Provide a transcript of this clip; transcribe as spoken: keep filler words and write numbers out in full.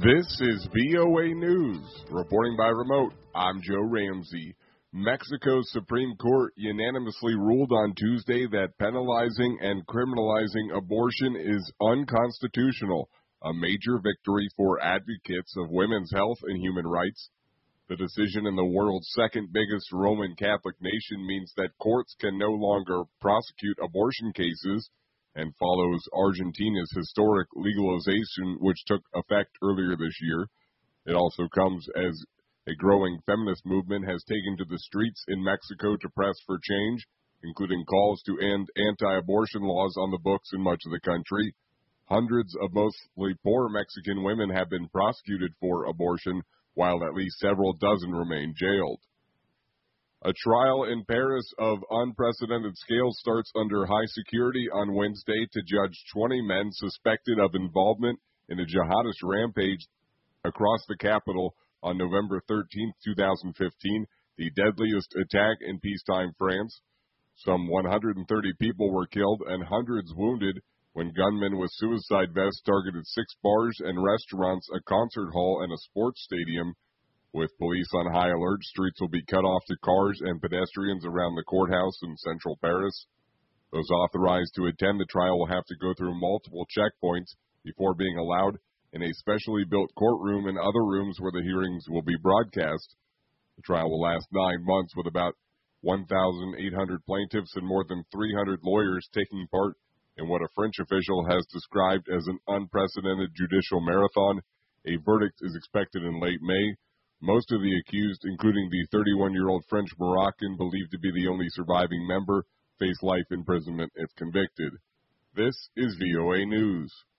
This is V O A News. Reporting by remote, I'm Joe Ramsey. Mexico's Supreme Court unanimously ruled on Tuesday that penalizing and criminalizing abortion is unconstitutional, a major victory for advocates of women's health and human rights. The decision in the world's second biggest Roman Catholic nation means that courts can no longer prosecute abortion cases and follows Argentina's historic legalization, which took effect earlier this year. It also comes as a growing feminist movement has taken to the streets in Mexico to press for change, including calls to end anti-abortion laws on the books in much of the country. Hundreds of mostly poor Mexican women have been prosecuted for abortion, while at least several dozen remain jailed. A trial in Paris of unprecedented scale starts under high security on Wednesday to judge twenty men suspected of involvement in a jihadist rampage across the capital on November thirteenth, twenty fifteen, the deadliest attack in peacetime France. Some one hundred thirty people were killed and hundreds wounded when gunmen with suicide vests targeted six bars and restaurants, a concert hall, and a sports stadium. With police on high alert, streets will be cut off to cars and pedestrians around the courthouse in central Paris. Those authorized to attend the trial will have to go through multiple checkpoints before being allowed in a specially built courtroom and other rooms where the hearings will be broadcast. The trial will last nine months with about one thousand eight hundred plaintiffs and more than three hundred lawyers taking part in what a French official has described as an unprecedented judicial marathon. A verdict is expected in late May. Most of the accused, including the thirty-one-year-old French Moroccan believed to be the only surviving member, face life imprisonment if convicted. This is V O A News.